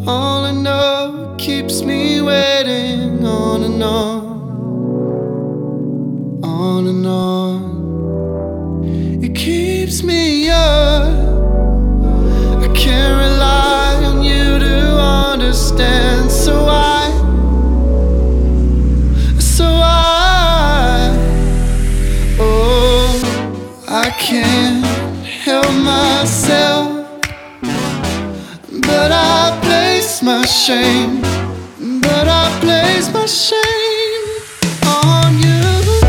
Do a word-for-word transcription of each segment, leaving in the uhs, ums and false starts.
All I know keeps me waiting on and on, on and on. It keeps me up. I can't rely on you to understand, so I, so I, oh, I can't help myself. But I place my shame, but I place my shame on you.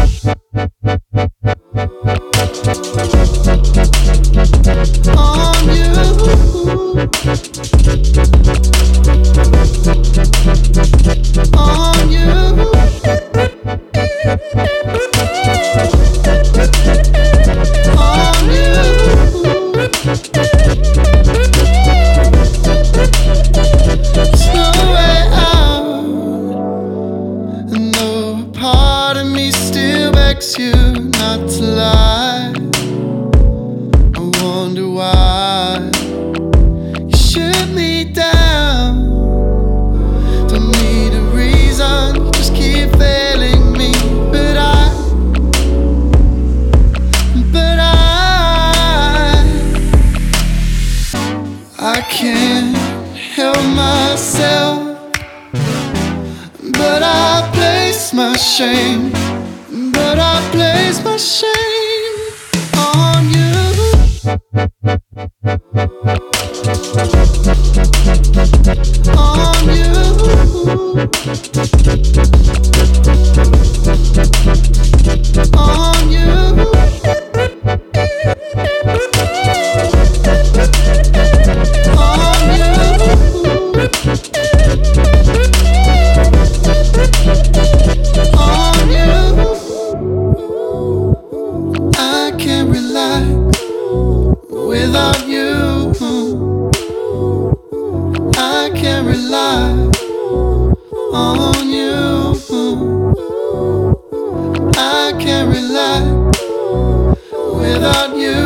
On you. On you. On you. There's no way out, and though a part of me still begs you not to lie, I wonder why you shoot me down. Don't need a reason, you just keep failing me. But I, but I, I can't help myself, but I place my shame, but I place my shame on you. On you. On you. Without you, I can't rely on you. I can't rely without you.